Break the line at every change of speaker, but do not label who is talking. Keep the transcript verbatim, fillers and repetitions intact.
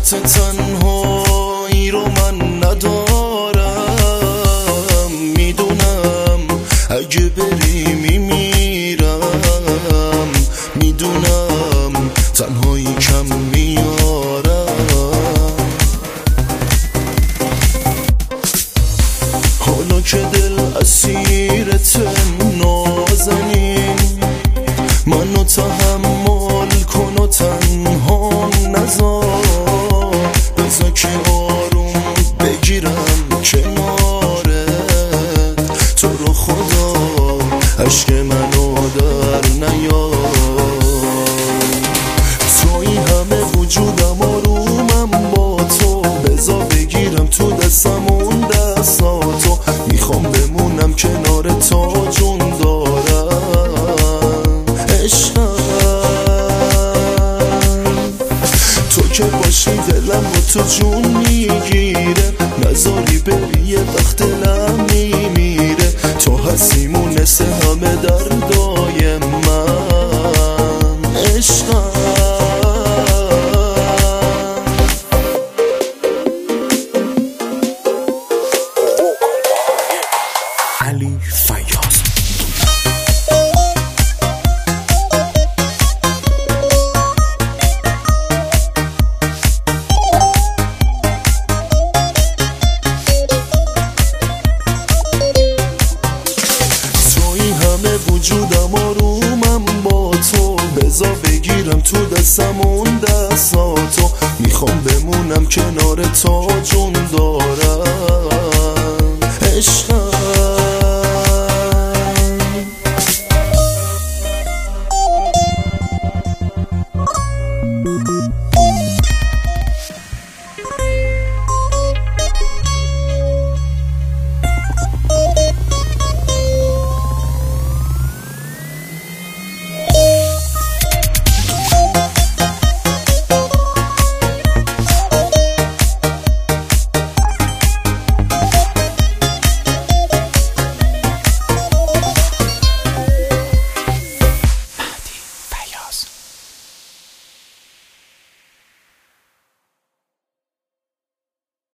حالت تنهایی رو من ندارم، میدونم اگه بری میمیرم، میدونم تنهایی کم میارم. حالا که دل اسیرت نازنین، منو تحمل کن و تنها نذار، بذار که آروم بگیرم کنارت، تو رو خدا عشق منو در نیار. توی همه وجودم آرومم با تو، بذار بگیرم تو دستم اون دستاتو، میخوام بمونم کنار تو جون دارم عشقم. تو که باشی دلم با تو جون میگیره، نذاری بری یه وقت دلم میمیره، تو هستی مونس همه دردای من عشقم.
علی فیاض.
توی همه وجودم آرومم با تو، بذار بگیرم تو دستم اون دستاتو، میخوام بمونم کنار تو جون دارم عشقم.